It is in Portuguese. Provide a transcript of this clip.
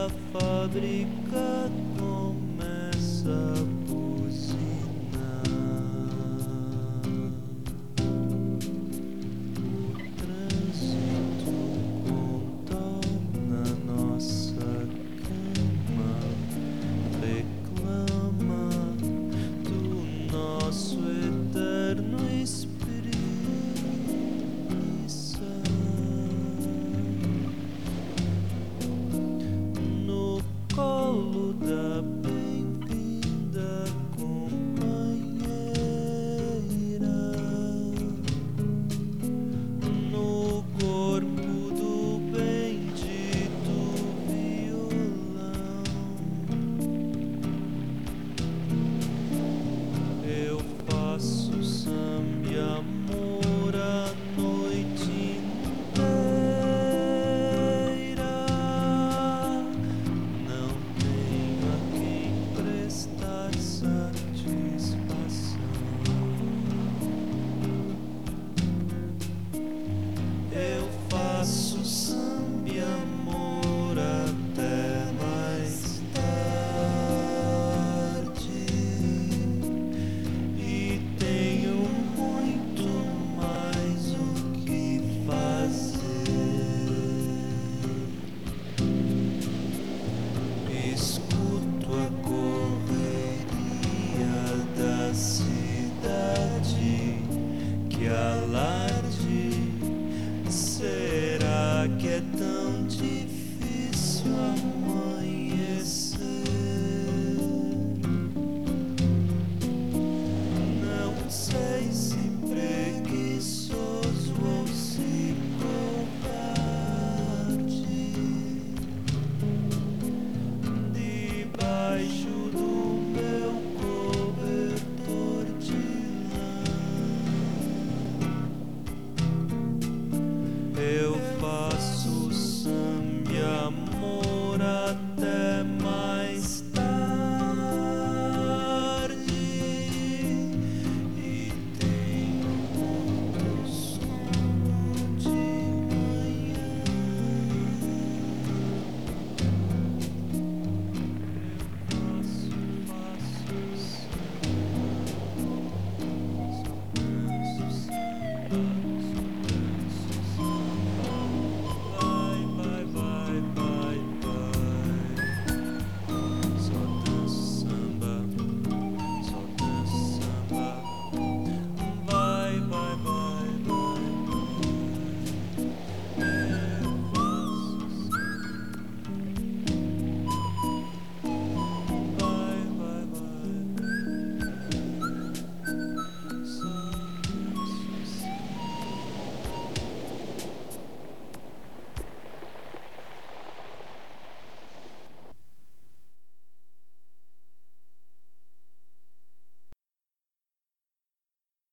a fábrica começa a buzinar. O trânsito contorna nossa cama, reclama do nosso eterno espreguiça. No colo da bem-vinda companheira, no corpo do bendito violão, eu faço samba e amor a noite inteira. Não tenho a quem prestar satisfação. Eu faço samba e amor até mais tarde e tenho muito mais o que fazer. Escuto a correria da cidade, que alarde será que é tão